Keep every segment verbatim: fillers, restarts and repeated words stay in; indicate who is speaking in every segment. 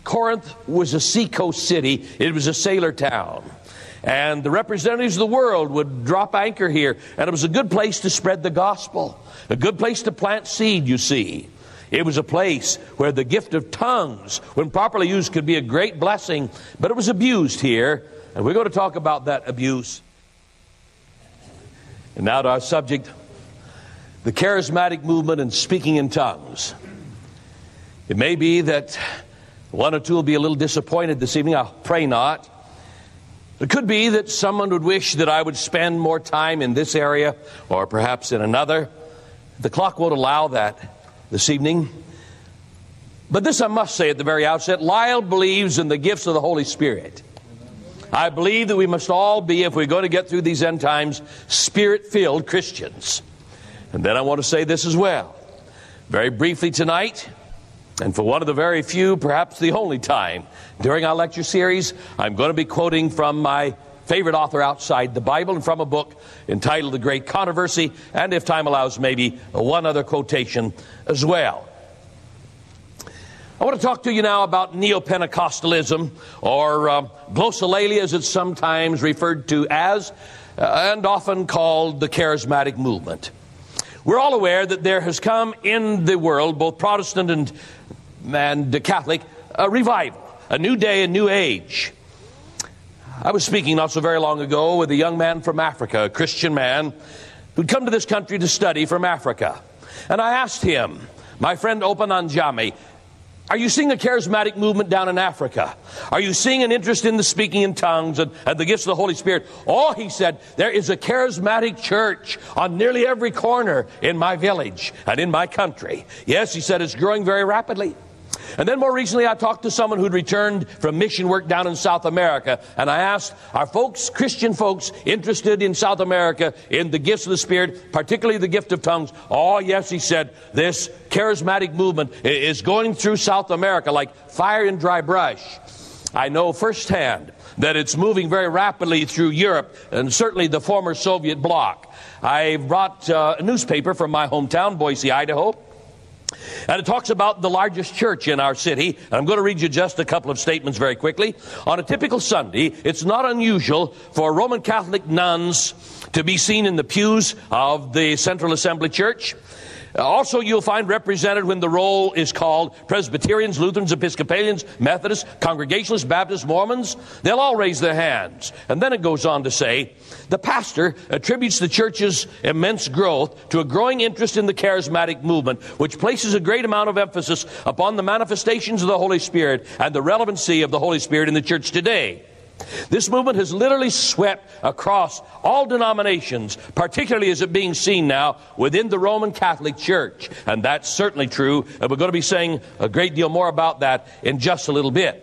Speaker 1: Corinth was a seacoast city. It was a sailor town. And the representatives of the world would drop anchor here. And it was a good place to spread the gospel. A good place to plant seed, you see. It was a place where the gift of tongues, when properly used, could be a great blessing. But it was abused here. And we're going to talk about that abuse. And now to our subject, the charismatic movement and speaking in tongues. It may be that one or two will be a little disappointed this evening. I pray not. It could be that someone would wish that I would spend more time in this area or perhaps in another. The clock won't allow that this evening. But this I must say at the very outset, Lyle believes in the gifts of the Holy Spirit. I believe that we must all be, if we're going to get through these end times, Spirit-filled Christians. And then I want to say this as well. Very briefly tonight, and for one of the very few, perhaps the only time, during our lecture series, I'm going to be quoting from my favorite author outside the Bible and from a book entitled The Great Controversy, and if time allows, maybe one other quotation as well. I want to talk to you now about Neo-Pentecostalism, or uh, glossolalia as it's sometimes referred to as, uh, and often called the charismatic movement. We're all aware that there has come in the world, both Protestant and, and Catholic, a revival, a new day, a new age. I was speaking not so very long ago with a young man from Africa, a Christian man, who'd come to this country to study from Africa. And I asked him, my friend Open Anjami, are you seeing a charismatic movement down in Africa? Are you seeing an interest in the speaking in tongues and, and the gifts of the Holy Spirit? Oh, he said, there is a charismatic church on nearly every corner in my village and in my country. Yes, he said, it's growing very rapidly. And then more recently, I talked to someone who'd returned from mission work down in South America. And I asked, are folks, Christian folks, interested in South America in the gifts of the Spirit, particularly the gift of tongues? Oh, yes, he said, this charismatic movement is going through South America like fire in dry brush. I know firsthand that it's moving very rapidly through Europe and certainly the former Soviet bloc. I brought uh, a newspaper from my hometown, Boise, Idaho. And it talks about the largest church in our city. And I'm going to read you just a couple of statements very quickly. On a typical Sunday, it's not unusual for Roman Catholic nuns to be seen in the pews of the Central Assembly Church. Also, you'll find represented when the roll is called Presbyterians, Lutherans, Episcopalians, Methodists, Congregationalists, Baptists, Mormons. They'll all raise their hands. And then it goes on to say, the pastor attributes the church's immense growth to a growing interest in the charismatic movement, which places a great amount of emphasis upon the manifestations of the Holy Spirit and the relevancy of the Holy Spirit in the church today. This movement has literally swept across all denominations, particularly as it being seen now within the Roman Catholic Church. And that's certainly true. And we're going to be saying a great deal more about that in just a little bit.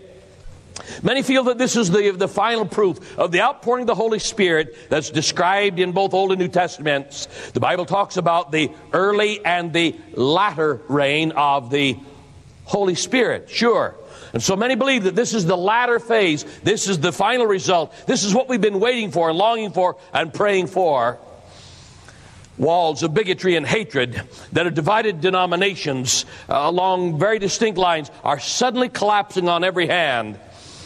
Speaker 1: Many feel that this is the, the final proof of the outpouring of the Holy Spirit that's described in both Old and New Testaments. The Bible talks about the early and the latter reign of the Holy Spirit. Sure. And so many believe that this is the latter phase. This is the final result. This is what we've been waiting for and longing for and praying for. Walls of bigotry and hatred that have divided denominations uh, along very distinct lines are suddenly collapsing on every hand.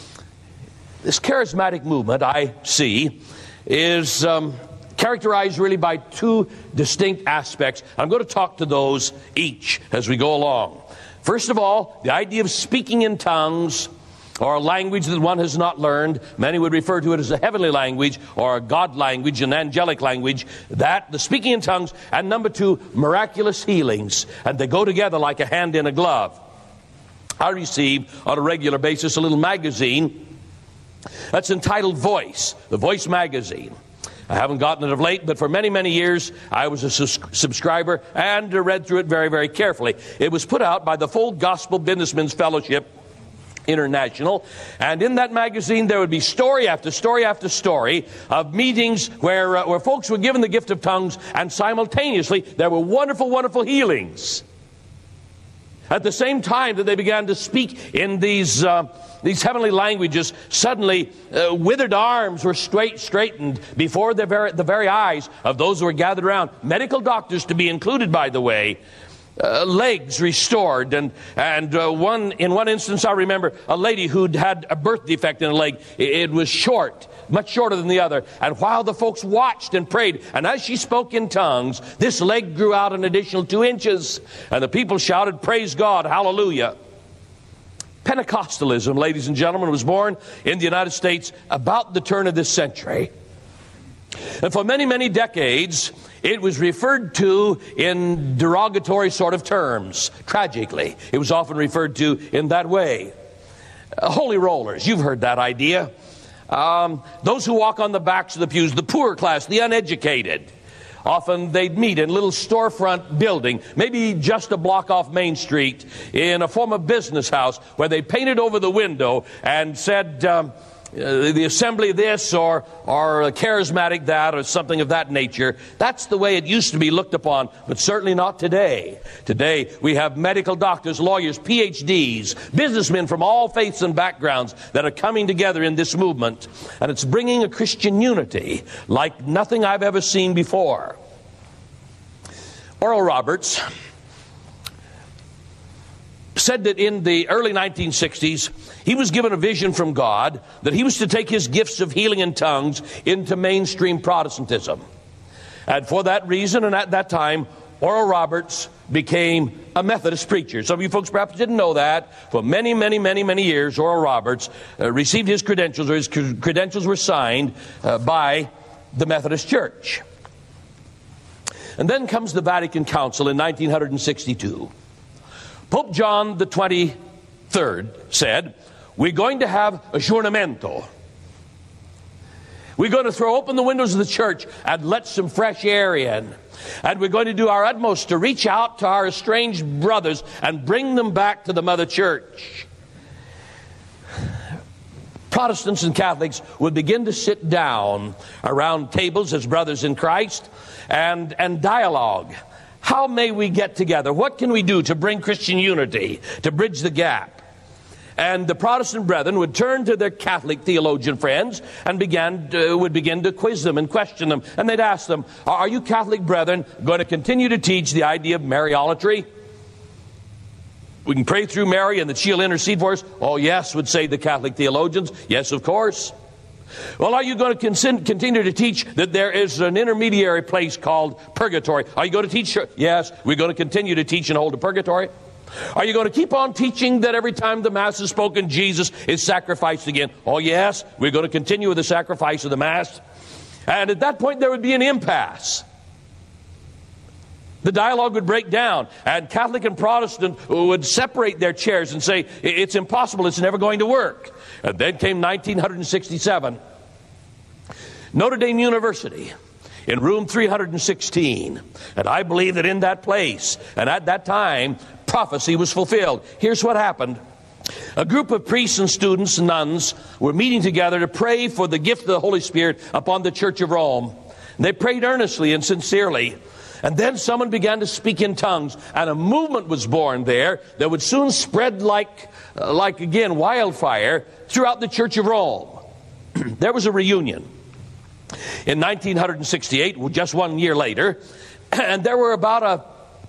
Speaker 1: This charismatic movement, I see, is um, characterized really by two distinct aspects. I'm going to talk to those each as we go along. First of all, the idea of speaking in tongues, or a language that one has not learned. Many would refer to it as a heavenly language or a God language, an angelic language. That, the speaking in tongues, and number two, miraculous healings. And they go together like a hand in a glove. I receive on a regular basis a little magazine that's entitled Voice, the Voice magazine. I haven't gotten it of late, but for many, many years, I was a sus- subscriber and read through it very, very carefully. It was put out by the Full Gospel Businessmen's Fellowship International. And in that magazine, there would be story after story after story of meetings where, uh, where folks were given the gift of tongues, and simultaneously, there were wonderful, wonderful healings. At the same time that they began to speak in these uh, these heavenly languages, suddenly uh, withered arms were straight straightened before the very, the very eyes of those who were gathered around. Medical doctors to be included, by the way. uh, legs restored. And, and uh, one in one instance, I remember a lady who'd had a birth defect in a leg. It, it was short, much shorter than the other. And while the folks watched and prayed, and as she spoke in tongues, this leg grew out an additional two inches. And the people shouted, "Praise God, hallelujah." Pentecostalism, ladies and gentlemen, was born in the United States about the turn of this century. And for many, many decades, it was referred to in derogatory sort of terms. Tragically, it was often referred to in that way. Uh, holy rollers, you've heard that idea. Um, those who walk on the backs of the pews, the poor class, the uneducated. Often they'd meet in a little storefront building, maybe just a block off Main Street, in a former business house where they painted over the window and said, um, uh, the assembly this or, or a charismatic that or something of that nature. That's the way it used to be looked upon, but certainly not today. Today we have medical doctors, lawyers, P H Ds, businessmen from all faiths and backgrounds that are coming together in this movement. And it's bringing a Christian unity like nothing I've ever seen before. Oral Roberts said that in the early nineteen sixties, he was given a vision from God that he was to take his gifts of healing in tongues into mainstream Protestantism. And for that reason, and at that time, Oral Roberts became a Methodist preacher. Some of you folks perhaps didn't know that. For many, many, many, many years, Oral Roberts uh, received his credentials, or his credentials were signed uh, by the Methodist Church. And then comes the Vatican Council in nineteen sixty-two. Pope John the twenty-third said, "We're going to have a aggiornamento. We're going to throw open the windows of the church and let some fresh air in. And we're going to do our utmost to reach out to our estranged brothers and bring them back to the mother church." Protestants and Catholics would begin to sit down around tables as brothers in Christ and, and dialogue. How may we get together? What can we do to bring Christian unity, to bridge the gap? And the Protestant brethren would turn to their Catholic theologian friends and began to, would begin to quiz them and question them. And they'd ask them, "Are you Catholic brethren going to continue to teach the idea of Mariolatry? We can pray through Mary and that she'll intercede for us?" "Oh, yes," would say the Catholic theologians. "Yes, of course." "Well, are you going to continue to teach that there is an intermediary place called purgatory? Are you going to teach?" "Yes, we're going to continue to teach and hold a purgatory." "Are you going to keep on teaching that every time the Mass is spoken, Jesus is sacrificed again?" "Oh, yes, we're going to continue with the sacrifice of the Mass." And at that point, there would be an impasse. The dialogue would break down, and Catholic and Protestant would separate their chairs and say, "It's impossible, it's never going to work." And then came nineteen sixty-seven. Notre Dame University in room three hundred sixteen. And I believe that in that place, and at that time, prophecy was fulfilled. Here's what happened. A group of priests and students and nuns were meeting together to pray for the gift of the Holy Spirit upon the Church of Rome. And they prayed earnestly and sincerely. And then someone began to speak in tongues, and a movement was born there that would soon spread like, uh, like again, wildfire throughout the Church of Rome. There was a reunion in nineteen sixty-eight, just one year later, and there were about a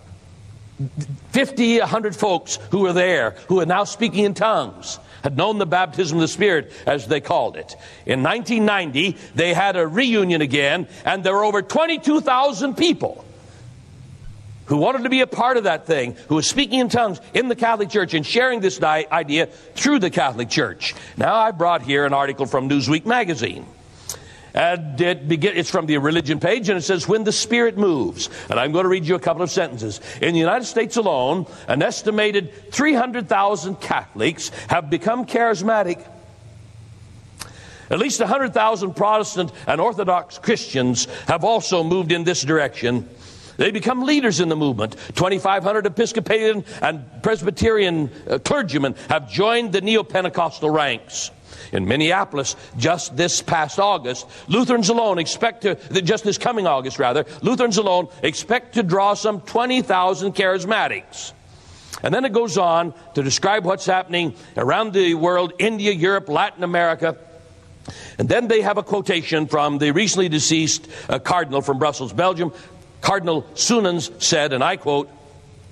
Speaker 1: fifty, a hundred folks who were there, who are now speaking in tongues, had known the baptism of the Spirit, as they called it. In nineteen ninety, they had a reunion again, and there were over twenty-two thousand people who wanted to be a part of that thing, who was speaking in tongues in the Catholic Church and sharing this di- idea through the Catholic Church. Now, I brought here an article from Newsweek magazine. And it begin, it's from the religion page, and it says, "When the Spirit moves." And I'm going to read you a couple of sentences. In the United States alone, an estimated three hundred thousand Catholics have become charismatic. At least one hundred thousand Protestant and Orthodox Christians have also moved in this direction. They become leaders in the movement. twenty-five hundred Episcopalian and Presbyterian uh, clergymen have joined the neo-Pentecostal ranks. In Minneapolis, just this past August, Lutherans alone expect to, just this coming August rather, Lutherans alone expect to draw some twenty thousand charismatics. And then it goes on to describe what's happening around the world, India, Europe, Latin America. And then they have a quotation from the recently deceased uh, cardinal from Brussels, Belgium. Cardinal Soenens said, and I quote,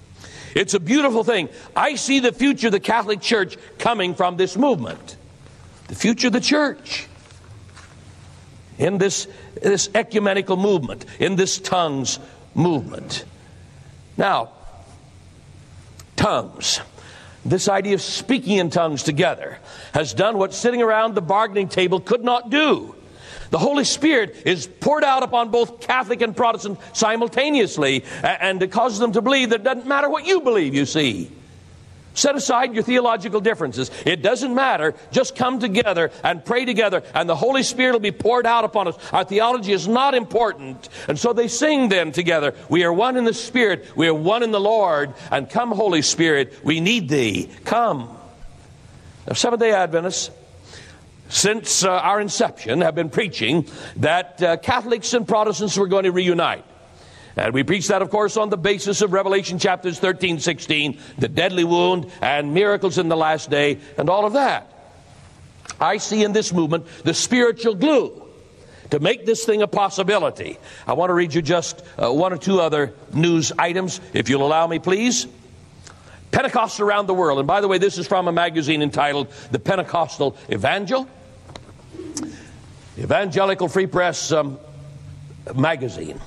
Speaker 1: It's a beautiful thing. I see the future of the Catholic Church coming from this movement. The future of the church. In this, this ecumenical movement. In this tongues movement. Now, tongues. This idea of speaking in tongues together has done what sitting around the bargaining table could not do. The Holy Spirit is poured out upon both Catholic and Protestant simultaneously, and it causes them to believe that it doesn't matter what you believe, you see. Set aside your theological differences. It doesn't matter. Just come together and pray together, and the Holy Spirit will be poured out upon us. Our theology is not important. And so they sing then together, we are one in the Spirit, we are one in the Lord, and come, Holy Spirit, we need thee. Come. Now, Seventh-day Adventists, since uh, our inception, have been preaching that uh, Catholics and Protestants were going to reunite. And we preach that, of course, on the basis of Revelation chapters thirteen, sixteen, the deadly wound and miracles in the last day and all of that. I see in this movement the spiritual glue to make this thing a possibility. I want to read you just uh, one or two other news items, if you'll allow me, please. Pentecost around the world. And by the way, this is from a magazine entitled The Pentecostal Evangel. Evangelical Free Press um, magazine.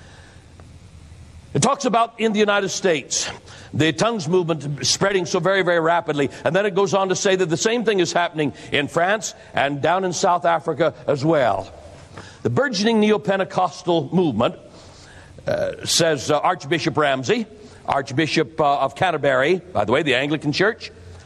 Speaker 1: It talks about in the United States, the tongues movement spreading so very, very rapidly. And then it goes on to say that the same thing is happening in France and down in South Africa as well. The burgeoning neo-Pentecostal movement, uh, says uh, Archbishop Ramsey, Archbishop uh, of Canterbury, by the way, the Anglican Church.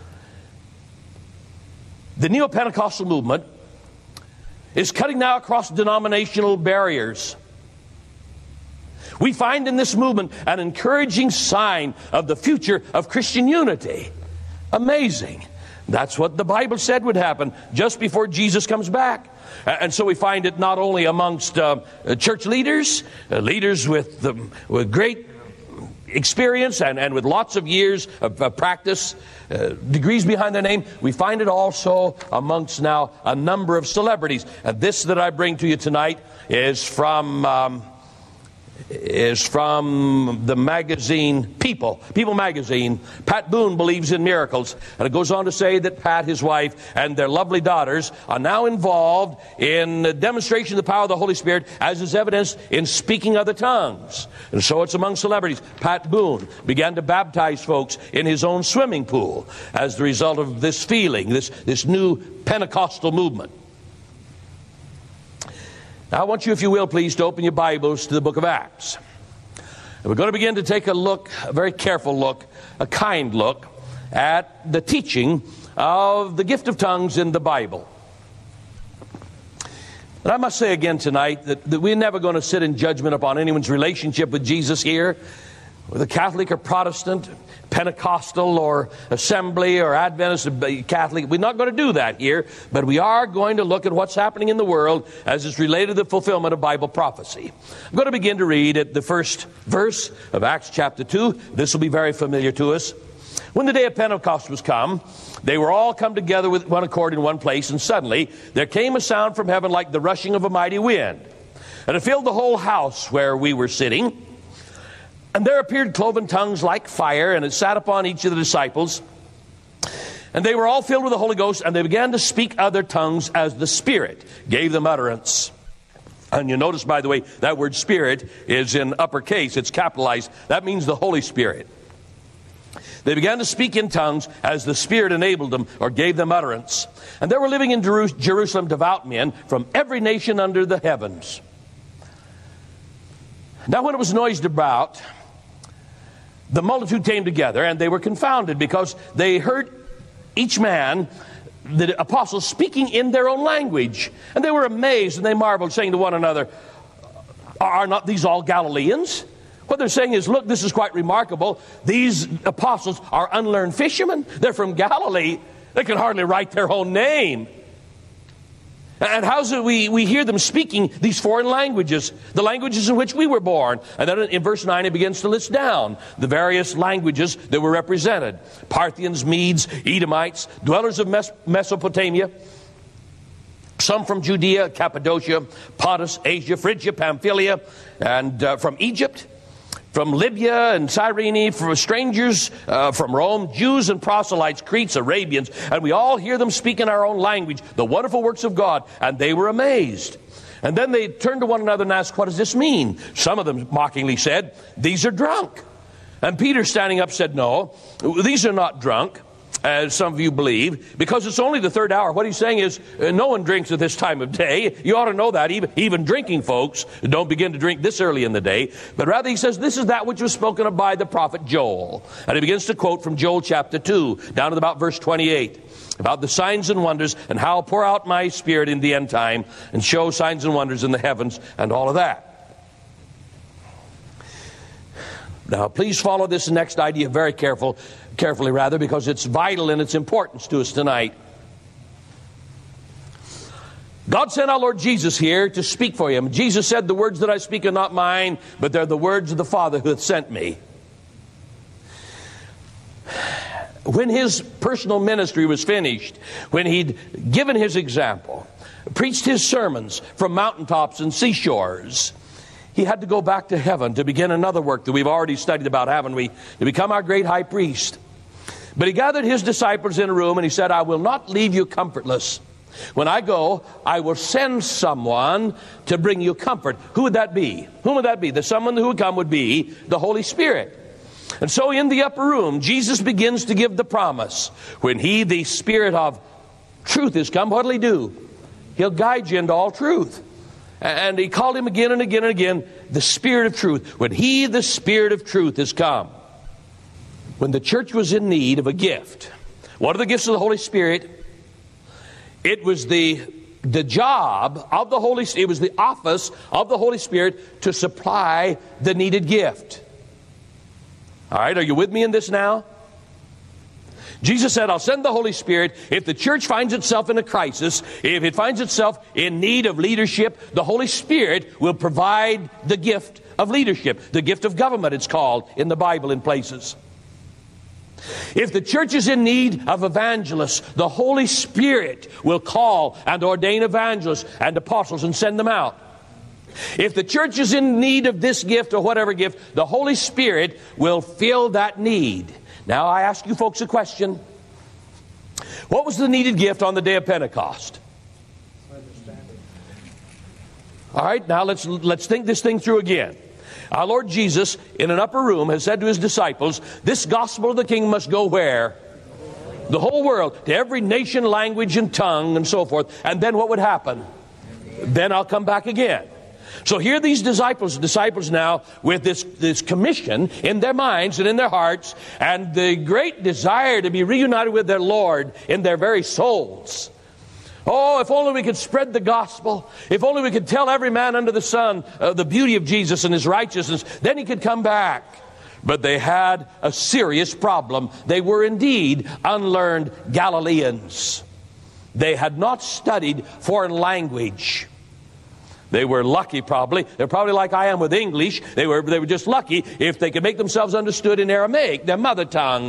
Speaker 1: The neo-Pentecostal movement is cutting now across denominational barriers. We find in this movement an encouraging sign of the future of Christian unity. Amazing. That's what the Bible said would happen just before Jesus comes back. And so we find it not only amongst uh, church leaders, uh, leaders with, um, with great experience and, and with lots of years of uh, practice, uh, degrees behind their name. We find it also amongst now a number of celebrities. And this that I bring to you tonight is from... Um, is from the magazine People, People magazine. Pat Boone believes in miracles. And it goes on to say that Pat, his wife, and their lovely daughters are now involved in the demonstration of the power of the Holy Spirit, as is evidenced in speaking other tongues. And so it's among celebrities. Pat Boone began to baptize folks in his own swimming pool as the result of this feeling, this, this new Pentecostal movement. Now, I want you, if you will, please, to open your Bibles to the book of Acts. And we're going to begin to take a look, a very careful look, a kind look, at the teaching of the gift of tongues in the Bible. And I must say again tonight that, that we're never going to sit in judgment upon anyone's relationship with Jesus here, whether Catholic or Protestant, Pentecostal or Assembly or Adventist or Catholic. We're not going to do that here, but we are going to look at what's happening in the world as it's related to the fulfillment of Bible prophecy. I'm going to begin to read at the first verse of Acts chapter two. This will be very familiar to us. When the day of Pentecost was come, they were all come together with one accord in one place, and suddenly there came a sound from heaven like the rushing of a mighty wind, and it filled the whole house where we were sitting. And there appeared cloven tongues like fire, and it sat upon each of the disciples. And they were all filled with the Holy Ghost, and they began to speak other tongues as the Spirit gave them utterance. And you notice, by the way, that word Spirit is in uppercase. It's capitalized. That means the Holy Spirit. They began to speak in tongues as the Spirit enabled them or gave them utterance. And there were living in Jerusalem devout men from every nation under the heavens. Now when it was noised about, the multitude came together, and they were confounded because they heard each man, the apostles, speaking in their own language. And they were amazed, and they marveled, saying to one another, are not these all Galileans? What they're saying is, look, this is quite remarkable. These apostles are unlearned fishermen. They're from Galilee. They can hardly write their own name. And how's it we, we hear them speaking these foreign languages, the languages in which we were born? And then in verse nine, it begins to list down the various languages that were represented. Parthians, Medes, Edomites, dwellers of Mes- Mesopotamia, some from Judea, Cappadocia, Pontus, Asia, Phrygia, Pamphylia, and uh, from Egypt, from Libya and Cyrene, from strangers uh, from Rome, Jews and proselytes, Cretes, Arabians, and we all hear them speak in our own language the wonderful works of God, and they were amazed. And then they turned to one another and asked, what does this mean? Some of them mockingly said, these are drunk. And Peter, standing up, said, no, these are not drunk, as some of you believe, because it's only the third hour. What he's saying is, uh, no one drinks at this time of day. You ought to know that. Even, even drinking folks don't begin to drink this early in the day. But rather he says, this is that which was spoken of by the prophet Joel. And he begins to quote from Joel chapter two, down to about verse twenty-eight, about the signs and wonders, and how I'll pour out my Spirit in the end time, and show signs and wonders in the heavens, and all of that. Now, please follow this next idea very careful, carefully, rather, because it's vital in its importance to us tonight. God sent our Lord Jesus here to speak for him. Jesus said, the words that I speak are not mine, but they're the words of the Father who hath sent me. When his personal ministry was finished, when he'd given his example, preached his sermons from mountaintops and seashores, he had to go back to heaven to begin another work that we've already studied about, haven't we? To become our great high priest. But he gathered his disciples in a room and he said, I will not leave you comfortless. When I go, I will send someone to bring you comfort. Who would that be? Who would that be? The someone who would come would be the Holy Spirit. And so in the upper room, Jesus begins to give the promise. When he, the Spirit of truth, is come, what will he do? He'll guide you into all truth. And he called him again and again and again, the Spirit of truth. When he, the Spirit of truth, is come. When the church was in need of a gift, what are the gifts of the Holy Spirit? It was the, the job of the Holy Spirit, it was the office of the Holy Spirit to supply the needed gift. All right, are you with me in this now? Jesus said, I'll send the Holy Spirit. If the church finds itself in a crisis, if it finds itself in need of leadership, the Holy Spirit will provide the gift of leadership. The gift of government, it's called in the Bible in places. If the church is in need of evangelists, the Holy Spirit will call and ordain evangelists and apostles and send them out. If the church is in need of this gift or whatever gift, the Holy Spirit will fill that need. Now I ask you folks a question. What was the needed gift on the day of Pentecost? All right, now let's let's think this thing through again. Our Lord Jesus, in an upper room, has said to his disciples, this gospel of the King must go where? The whole world, to every nation, language, and tongue, and so forth. And then what would happen? Then I'll come back again. So here these disciples, disciples now with this, this commission in their minds and in their hearts, and the great desire to be reunited with their Lord in their very souls. Oh, if only we could spread the gospel. If only we could tell every man under the sun uh, the beauty of Jesus and his righteousness. Then he could come back. But they had a serious problem. They were indeed unlearned Galileans. They had not studied foreign language. They were lucky probably. They're probably like I am with English. They were, they were just lucky if they could make themselves understood in Aramaic, their mother tongue.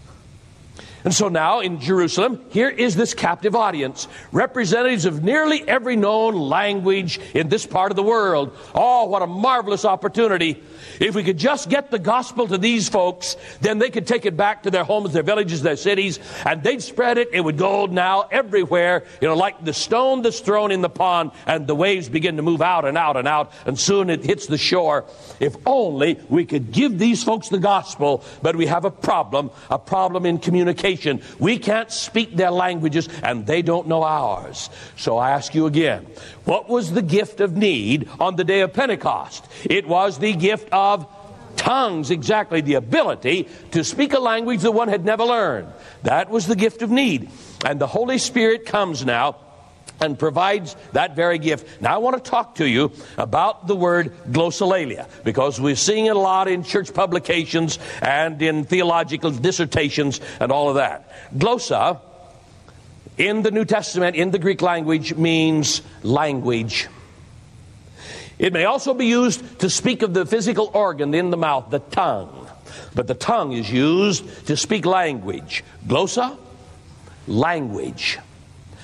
Speaker 1: And so now in Jerusalem, here is this captive audience, representatives of nearly every known language in this part of the world. Oh, what a marvelous opportunity. If we could just get the gospel to these folks, then they could take it back to their homes, their villages, their cities, and they'd spread it. It would go now everywhere, you know, like the stone that's thrown in the pond, and the waves begin to move out and out and out, and soon it hits the shore. If only we could give these folks the gospel, but we have a problem, a problem in communication. We can't speak their languages, and they don't know ours. So I ask you again, what was the gift of need on the day of Pentecost? It was the gift of tongues, exactly, the ability to speak a language that one had never learned. That was the gift of need. And the Holy Spirit comes now and provides that very gift. Now I want to talk to you about the word glossolalia, because we're seeing it a lot in church publications and in theological dissertations and all of that. Glossa, in the New Testament, in the Greek language, means language. It may also be used to speak of the physical organ in the mouth, the tongue. But the tongue is used to speak language. Glossa, language.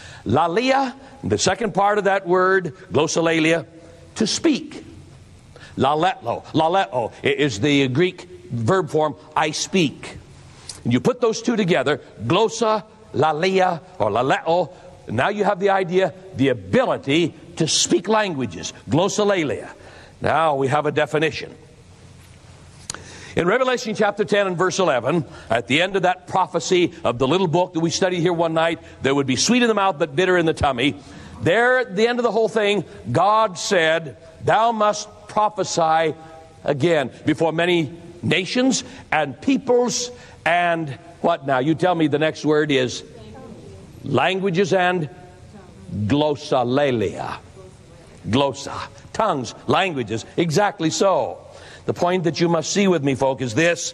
Speaker 1: Lalia, the second part of that word, glossolalia, to speak. Laleo. Laleo is the Greek verb form, I speak. And you put those two together, glossa, lalea, or laleo. Now you have the idea, the ability to speak languages. Glossolalia. Now we have a definition. In Revelation chapter ten and verse eleven, at the end of that prophecy of the little book that we studied here one night, that would be sweet in the mouth but bitter in the tummy, there at the end of the whole thing, God said, thou must prophesy again before many nations and peoples and what now? You tell me the next word is languages and glossolalia. Glossa. Tongues, languages. Exactly so. The point that you must see with me, folk, is this.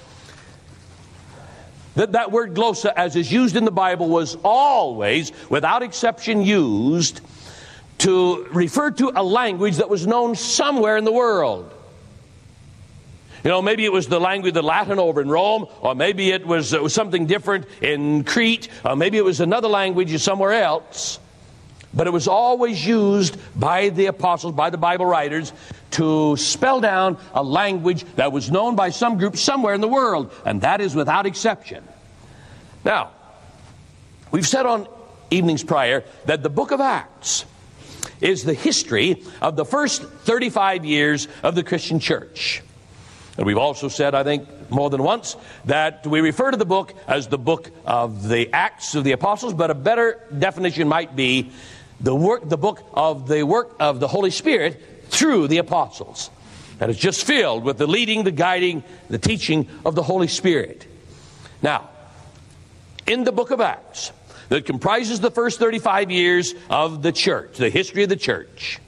Speaker 1: That that word glossa, as is used in the Bible, was always, without exception, used to refer to a language that was known somewhere in the world. You know, maybe it was the language, the Latin over in Rome, or maybe it was, it was something different in Crete, or maybe it was another language somewhere else. But it was always used by the apostles, by the Bible writers, to spell down a language that was known by some group somewhere in the world, and that is without exception. Now, we've said on evenings prior that the book of Acts is the history of the first thirty-five years of the Christian church. And we've also said, I think, more than once, that we refer to the book as the book of the Acts of the Apostles, but a better definition might be the work, the book of the work of the Holy Spirit through the apostles. And it's just filled with the leading, the guiding, the teaching of the Holy Spirit. Now, in the book of Acts, that comprises the first thirty-five years of the church, the history of the church,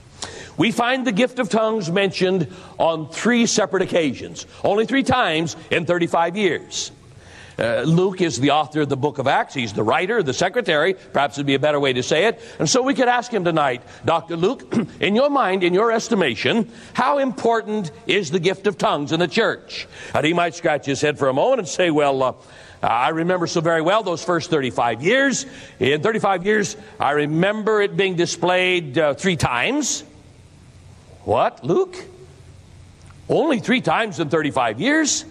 Speaker 1: we find the gift of tongues mentioned on three separate occasions. Only three times in thirty-five years. Uh, Luke is the author of the book of Acts. He's the writer, the secretary. Perhaps it'd be a better way to say it. And so we could ask him tonight, Doctor Luke, in your mind, in your estimation, how important is the gift of tongues in the church? And he might scratch his head for a moment and say, well, uh, I remember so very well those first thirty-five years. In thirty-five years, I remember it being displayed uh, three times. What, Luke? Only three times in thirty-five years?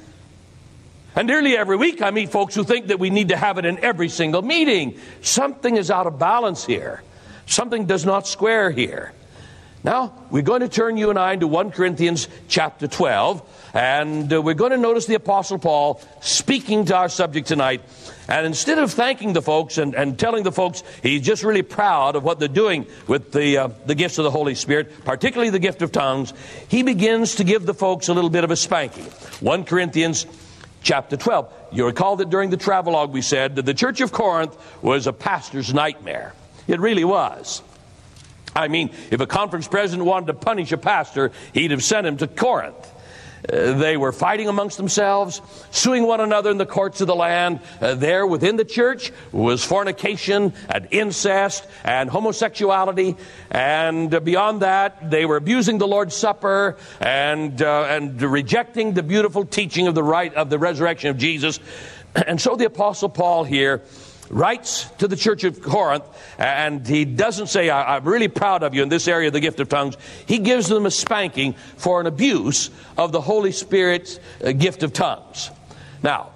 Speaker 1: And nearly every week I meet folks who think that we need to have it in every single meeting. Something is out of balance here. Something does not square here. Now, we're going to turn you and I into First Corinthians chapter twelve, and uh, we're going to notice the Apostle Paul speaking to our subject tonight. And instead of thanking the folks and, and telling the folks he's just really proud of what they're doing with the, uh, the gifts of the Holy Spirit, particularly the gift of tongues, he begins to give the folks a little bit of a spanking. First Corinthians chapter twelve. You recall that during the travelogue we said that the church of Corinth was a pastor's nightmare. It really was. I mean, if a conference president wanted to punish a pastor, he'd have sent him to Corinth. Uh, they were fighting amongst themselves, suing one another in the courts of the land. Uh, there within the church was fornication and incest and homosexuality. And uh, beyond that, they were abusing the Lord's Supper and uh, and rejecting the beautiful teaching of the right of the resurrection of Jesus. And so the Apostle Paul here writes to the church of Corinth, and he doesn't say, I'm really proud of you in this area of the gift of tongues. He gives them a spanking for an abuse of the Holy Spirit's uh, gift of tongues. Now,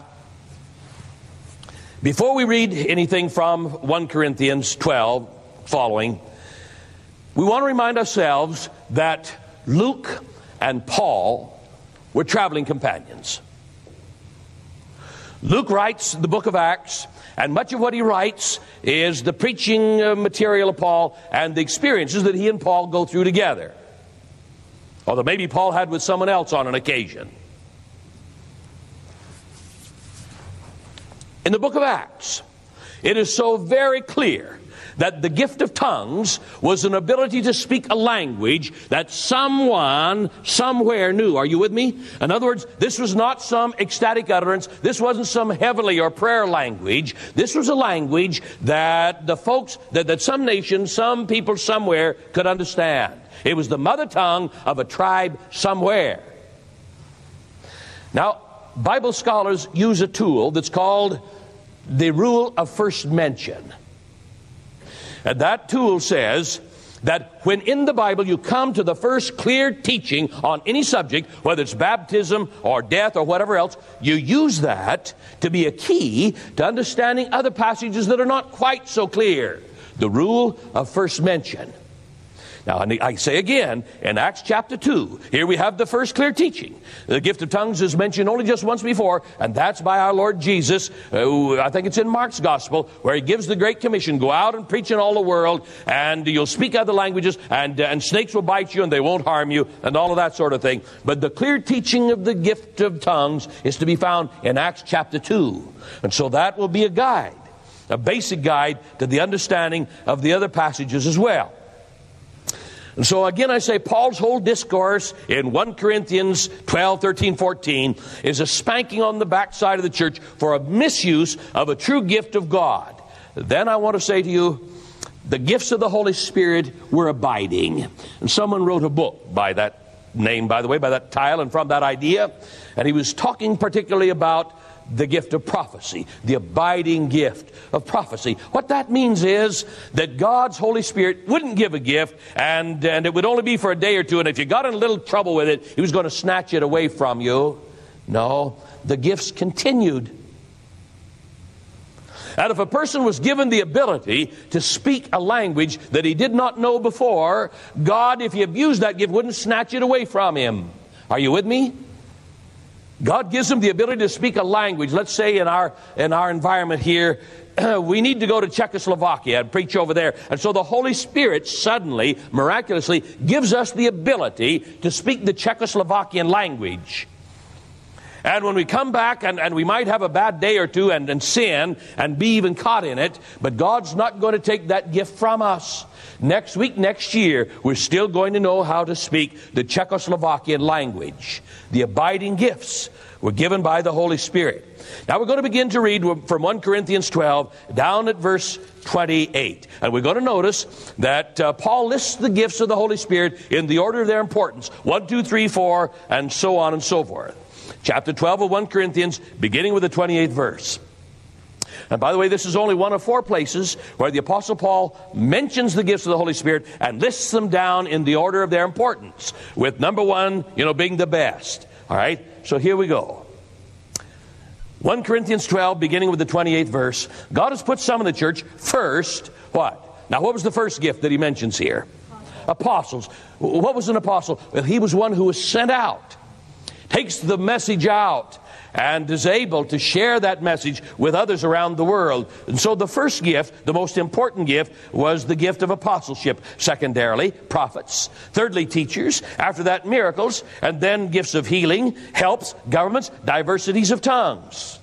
Speaker 1: before we read anything from First Corinthians twelve following, we want to remind ourselves that Luke and Paul were traveling companions. Luke writes the book of Acts, and much of what he writes is the preaching material of Paul and the experiences that he and Paul go through together. Although maybe Paul had with someone else on an occasion. In the book of Acts, it is so very clear that the gift of tongues was an ability to speak a language that someone somewhere knew. Are you with me? In other words, this was not some ecstatic utterance. This wasn't some heavenly or prayer language. This was a language that the folks, that, that some nation, some people somewhere could understand. It was the mother tongue of a tribe somewhere. Now, Bible scholars use a tool that's called the rule of first mention. And that tool says that when in the Bible you come to the first clear teaching on any subject, whether it's baptism or death or whatever else, you use that to be a key to understanding other passages that are not quite so clear. The rule of first mention. Now, I say again, in Acts chapter two, here we have the first clear teaching. The gift of tongues is mentioned only just once before, and that's by our Lord Jesus. Uh, I think it's in Mark's gospel, where he gives the Great Commission, go out and preach in all the world, and you'll speak other languages, and, uh, and snakes will bite you, and they won't harm you, and all of that sort of thing. But the clear teaching of the gift of tongues is to be found in Acts chapter two. And so that will be a guide, a basic guide to the understanding of the other passages as well. And so again I say Paul's whole discourse in First Corinthians twelve, thirteen, fourteen is a spanking on the backside of the church for a misuse of a true gift of God. Then I want to say to you, the gifts of the Holy Spirit were abiding. And someone wrote a book by that name, by the way, by that title and from that idea. And he was talking particularly about the gift of prophecy, the abiding gift of prophecy. What that means is that God's Holy Spirit wouldn't give a gift and, and it would only be for a day or two, and if you got in a little trouble with it, he was going to snatch it away from you. No, the gifts continued. And if a person was given the ability to speak a language that he did not know before, God, if he abused that gift, wouldn't snatch it away from him. Are you with me? God gives them the ability to speak a language. Let's say in our in our environment here, we need to go to Czechoslovakia and preach over there. And so the Holy Spirit suddenly, miraculously, gives us the ability to speak the Czechoslovakian language. And when we come back, and, and we might have a bad day or two and, and sin and be even caught in it, but God's not going to take that gift from us. Next week, next year, we're still going to know how to speak the Czechoslovakian language. The abiding gifts were given by the Holy Spirit. Now we're going to begin to read from First Corinthians twelve down at verse twenty-eight. And we're going to notice that uh, Paul lists the gifts of the Holy Spirit in the order of their importance. One, two, three, four, and so on and so forth. Chapter twelve of First Corinthians, beginning with the twenty-eighth verse. And by the way, this is only one of four places where the Apostle Paul mentions the gifts of the Holy Spirit and lists them down in the order of their importance, with number one, you know, being the best. All right? So here we go. First Corinthians twelve, beginning with the twenty-eighth verse. God has put some in the church first, what? Now, what was the first gift that he mentions here? Apostles. What was an apostle? Well, he was one who was sent out, takes the message out, and is able to share that message with others around the world. And so the first gift, the most important gift, was the gift of apostleship. Secondarily, prophets. Thirdly, teachers. After that, miracles. And then gifts of healing, helps, governments, diversities of tongues.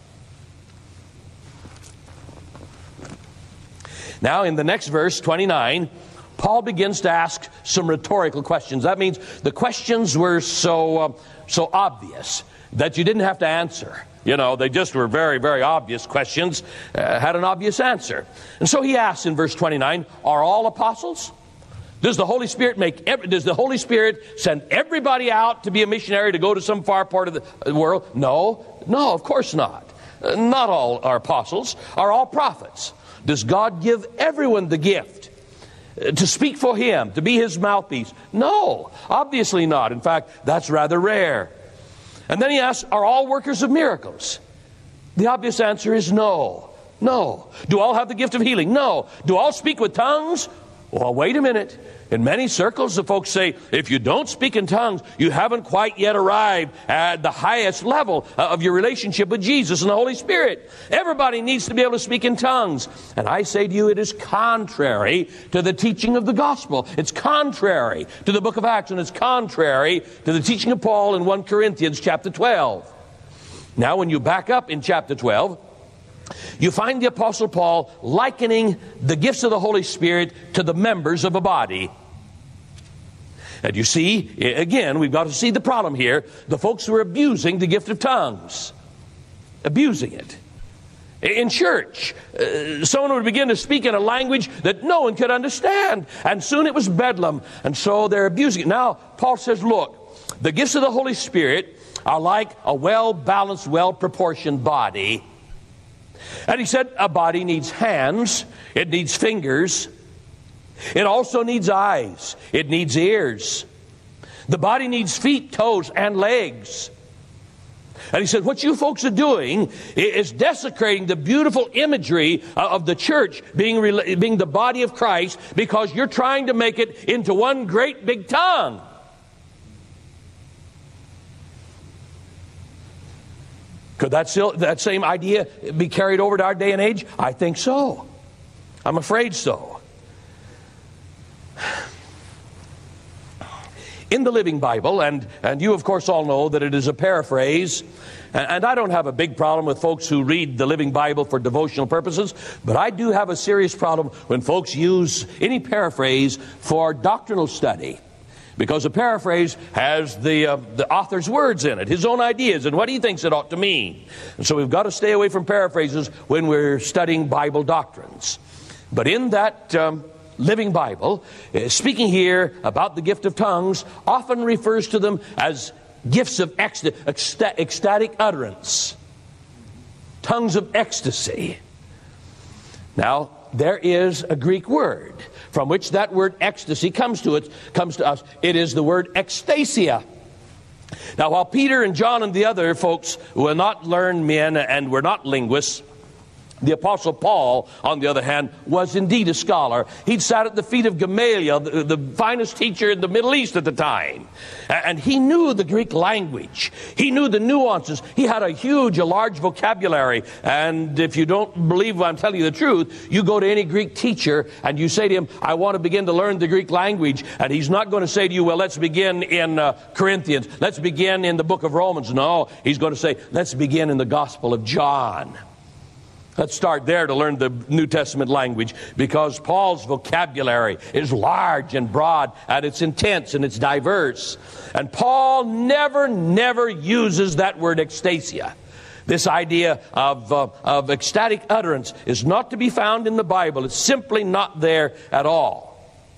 Speaker 1: Now, in the next verse, twenty-nine, Paul begins to ask some rhetorical questions. That means the questions were so uh, so obvious that you didn't have to answer. You know, they just were very, very obvious questions, uh, had an obvious answer. And so he asks in verse twenty-nine, are all apostles? Does the Holy Spirit make, every, does the Holy Spirit send everybody out to be a missionary to go to some far part of the world? No, no, of course not. Uh, not all are apostles. Are all prophets? Does God give everyone the gift to speak for him, to be his mouthpiece? No, obviously not. In fact, that's rather rare. And then he asks, are all workers of miracles? The obvious answer is no. No. Do all have the gift of healing? No. Do all speak with tongues? Well, wait a minute. In many circles, the folks say, if you don't speak in tongues, you haven't quite yet arrived at the highest level of your relationship with Jesus and the Holy Spirit. Everybody needs to be able to speak in tongues. And I say to you, it is contrary to the teaching of the gospel. It's contrary to the book of Acts, and it's contrary to the teaching of Paul in First Corinthians chapter twelve. Now, when you back up in chapter twelve, you find the Apostle Paul likening the gifts of the Holy Spirit to the members of a body. And you see, again, we've got to see the problem here. The folks who are abusing the gift of tongues. Abusing it. In church, uh, someone would begin to speak in a language that no one could understand. And soon it was bedlam. And so they're abusing it. Now, Paul says, look, the gifts of the Holy Spirit are like a well-balanced, well-proportioned body. And he said a body needs hands, it needs fingers, It also needs eyes. It needs ears. The body needs feet, toes, and legs. And he said, what you folks are doing is desecrating the beautiful imagery of the church being, being the body of Christ, because you're trying to make it into one great big tongue. Could that, still, that same idea be carried over to our day and age? I think so. I'm afraid so. In the Living Bible, and, and you of course all know that it is a paraphrase, and, and I don't have a big problem with folks who read the Living Bible for devotional purposes, but I do have a serious problem when folks use any paraphrase for doctrinal study. Because a paraphrase has the, uh, the author's words in it, his own ideas, and what he thinks it ought to mean. And so we've got to stay away from paraphrases when we're studying Bible doctrines. But in that um, Living Bible, uh, speaking here about the gift of tongues, often refers to them as gifts of ecst- ecst- ecstatic utterance. Tongues of ecstasy. Now, there is a Greek word from which that word ecstasy comes to it, comes to us. It is the word ecstasia. Now, while Peter and John and the other folks were not learned men and were not linguists, the Apostle Paul, on the other hand, was indeed a scholar. He'd sat at the feet of Gamaliel, the, the finest teacher in the Middle East at the time. And he knew the Greek language. He knew the nuances. He had a huge, a large vocabulary. And if you don't believe I'm telling you the truth, you go to any Greek teacher and you say to him, I want to begin to learn the Greek language. And he's not going to say to you, well, let's begin in uh, Corinthians. Let's begin in the book of Romans. No, he's going to say, let's begin in the Gospel of John. Let's start there to learn the New Testament language, because Paul's vocabulary is large and broad, and it's intense and it's diverse. And Paul never, never uses that word ecstasia. This idea of, uh, of ecstatic utterance is not to be found in the Bible. It's simply not there at all.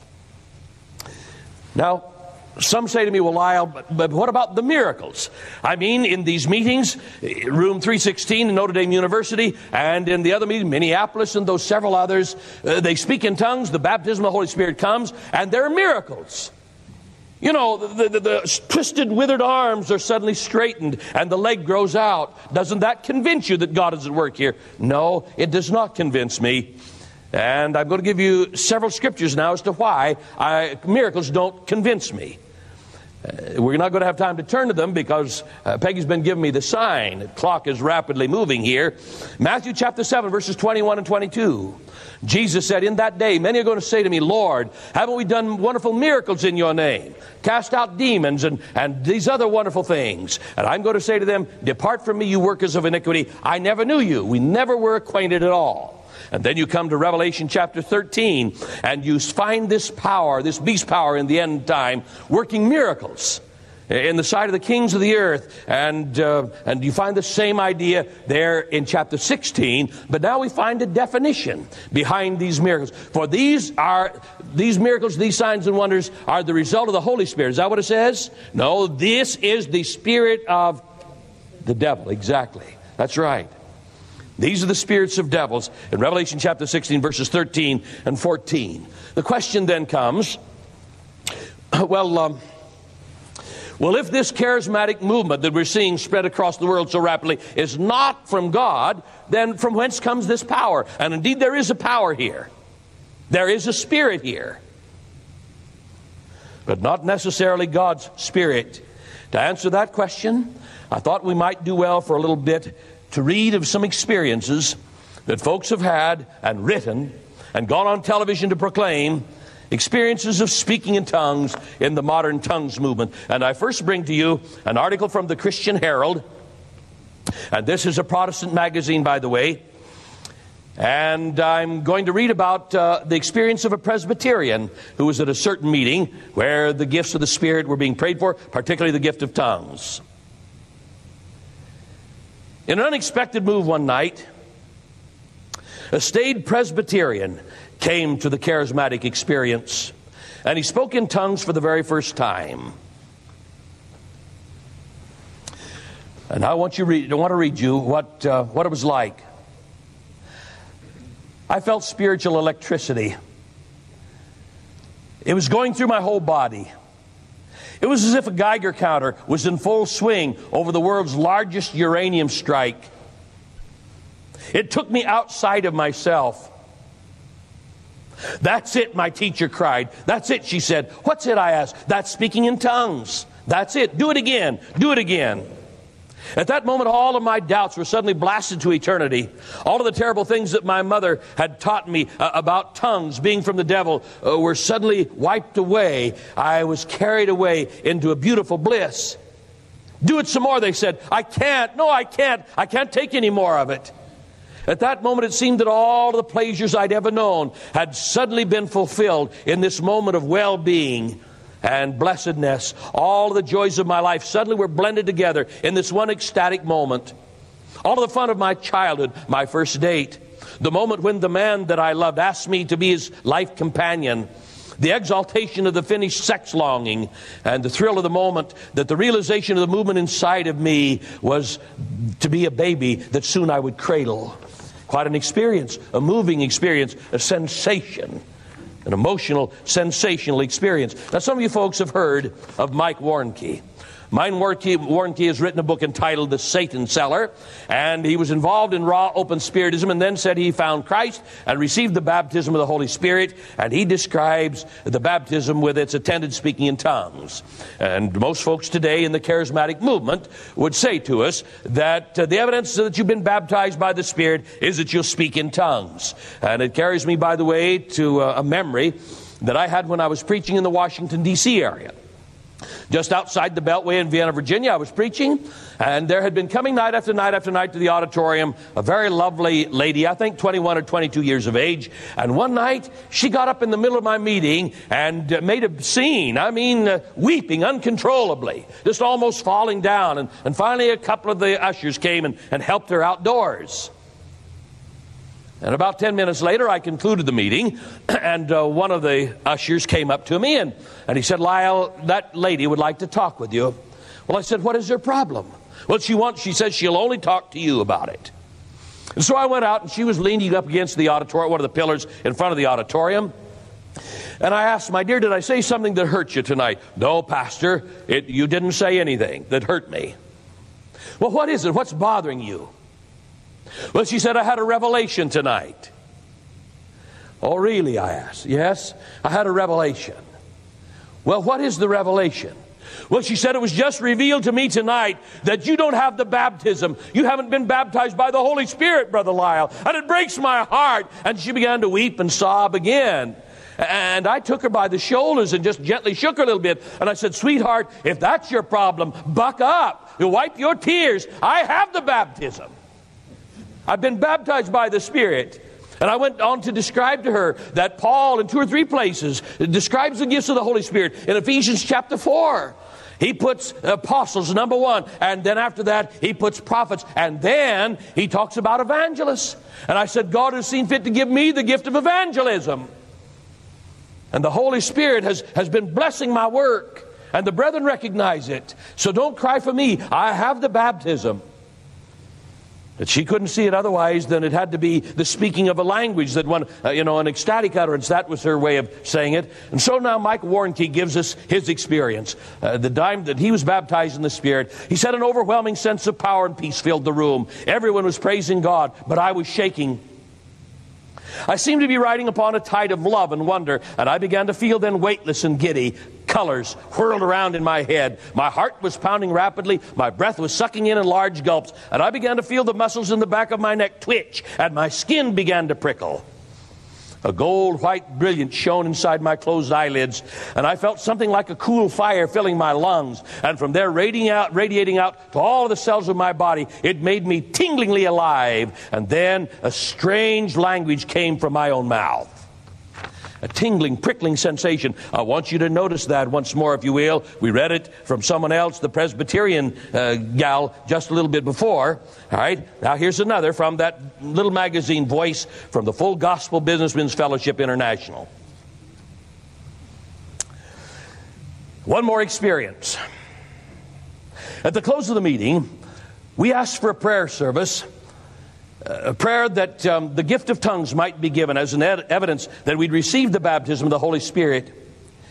Speaker 1: Now, some say to me, well, Lyle, but, but what about the miracles? I mean, in these meetings, room three sixteen in Notre Dame University, and in the other meeting, Minneapolis, and those several others, uh, they speak in tongues, the baptism of the Holy Spirit comes, and there are miracles. You know, the, the, the twisted, withered arms are suddenly straightened, and the leg grows out. Doesn't that convince you that God is at work here? No, it does not convince me. And I'm going to give you several scriptures now as to why I, miracles don't convince me. Uh, we're not going to have time to turn to them because uh, Peggy's been giving me the sign. The clock is rapidly moving here. Matthew chapter seven, verses twenty-one and twenty-two. Jesus said, in that day, many are going to say to me, Lord, haven't we done wonderful miracles in your name? Cast out demons and, and these other wonderful things. And I'm going to say to them, depart from me, you workers of iniquity. I never knew you. We never were acquainted at all. And then you come to Revelation chapter thirteen, and you find this power, this beast power in the end time, working miracles in the sight of the kings of the earth. And uh, and you find the same idea there in chapter sixteen. But now we find a definition behind these miracles. For these are these miracles, these signs and wonders are the result of the Holy Spirit. Is that what it says? No, this is the spirit of the devil. Exactly. That's right. These are the spirits of devils in Revelation chapter sixteen, verses thirteen and fourteen. The question then comes, well, um, well, if this charismatic movement that we're seeing spread across the world so rapidly is not from God, then from whence comes this power? And indeed, there is a power here. There is a spirit here. But not necessarily God's spirit. To answer that question, I thought we might do well for a little bit to read of some experiences that folks have had and written and gone on television to proclaim, experiences of speaking in tongues in the modern tongues movement. And I first bring to you an article from the Christian Herald. And this is a Protestant magazine, by the way. And I'm going to read about uh, the experience of a Presbyterian who was at a certain meeting where the gifts of the Spirit were being prayed for, particularly the gift of tongues. In an unexpected move one night, a staid Presbyterian came to the charismatic experience, and he spoke in tongues for the very first time. And I want you read, I want to read you what uh, what it was like. I felt spiritual electricity. It was going through my whole body. It was as if a Geiger counter was in full swing over the world's largest uranium strike. It took me outside of myself. "That's it," my teacher cried. "That's it," she said. "What's it?" I asked. "That's speaking in tongues. That's it. Do it again. Do it again." At that moment, all of my doubts were suddenly blasted to eternity. All of the terrible things that my mother had taught me uh, about tongues being from the devil uh, were suddenly wiped away. I was carried away into a beautiful bliss. "Do it some more," they said. "I can't. No, I can't. I can't take any more of it." At that moment, it seemed that all the pleasures I'd ever known had suddenly been fulfilled in this moment of well-being and blessedness. All the joys of my life suddenly were blended together in this one ecstatic moment. All of the fun of my childhood, my first date, the moment when the man that I loved asked me to be his life companion, the exaltation of the finished sex longing, and the thrill of the moment that the realization of the movement inside of me was to be a baby that soon I would cradle. Quite an experience, a moving experience, a sensation. An emotional, sensational experience. Now, some of you folks have heard of Mike Warnke. Mike Warnke, Warnke has written a book entitled The Satan Seller, and he was involved in raw open spiritism and then said he found Christ and received the baptism of the Holy Spirit, and he describes the baptism with its attended speaking in tongues. And most folks today in the charismatic movement would say to us that uh, the evidence that you've been baptized by the Spirit is that you'll speak in tongues. And it carries me, by the way, to uh, a memory that I had when I was preaching in the Washington, D C area. Just outside the Beltway in Vienna, Virginia, I was preaching, and there had been coming night after night after night to the auditorium a very lovely lady, I think twenty-one or twenty-two years of age. And one night, she got up in the middle of my meeting and uh, made a scene. I mean, uh, weeping uncontrollably, just almost falling down. And, and finally, a couple of the ushers came and, and helped her outdoors. And about ten minutes later, I concluded the meeting, and uh, one of the ushers came up to me, and, and he said, "Lyle, that lady would like to talk with you." Well, I said, "What is her problem?" "Well, she wants, she says she'll only talk to you about it." And so I went out, and she was leaning up against the auditorium, one of the pillars in front of the auditorium. And I asked, "My dear, did I say something that hurt you tonight?" "No, Pastor, it, you didn't say anything that hurt me." "Well, what is it? What's bothering you?" "Well," she said, "I had a revelation tonight." "Oh, really?" I asked. "Yes, I had a revelation." "Well, what is the revelation?" "Well," she said, "it was just revealed to me tonight that you don't have the baptism. You haven't been baptized by the Holy Spirit, Brother Lyle. And it breaks my heart." And she began to weep and sob again. And I took her by the shoulders and just gently shook her a little bit. And I said, "Sweetheart, if that's your problem, buck up. You wipe your tears. I have the baptism. I've been baptized by the Spirit." And I went on to describe to her that Paul, in two or three places, describes the gifts of the Holy Spirit. In Ephesians chapter four, he puts apostles, number one. And then after that, he puts prophets. And then he talks about evangelists. And I said, God has seen fit to give me the gift of evangelism. And the Holy Spirit has, has been blessing my work. And the brethren recognize it. So don't cry for me. I have the baptism. But she couldn't see it otherwise than it had to be the speaking of a language that one, uh, you know, an ecstatic utterance. That was her way of saying it. And so now Mike Warnke gives us his experience. Uh, the time that he was baptized in the Spirit, he said an overwhelming sense of power and peace filled the room. Everyone was praising God, but I was shaking. I seemed to be riding upon a tide of love and wonder, and I began to feel then weightless and giddy. Colors whirled around in my head. My heart was pounding rapidly. My breath was sucking in in large gulps, and I began to feel the muscles in the back of my neck twitch, and my skin began to prickle. A gold-white brilliance shone inside my closed eyelids, and I felt something like a cool fire filling my lungs. And from there, radiating out, radiating out to all of the cells of my body, it made me tinglingly alive. And then a strange language came from my own mouth. A tingling, prickling sensation. I want you to notice that once more, if you will. We read it from someone else, the Presbyterian uh, gal, just a little bit before. All right. Now here's another from that little magazine, Voice, from the Full Gospel Businessmen's Fellowship International. One more experience. At the close of the meeting, we asked for a prayer service. A prayer that um, the gift of tongues might be given as an ed- evidence that we'd received the baptism of the Holy Spirit.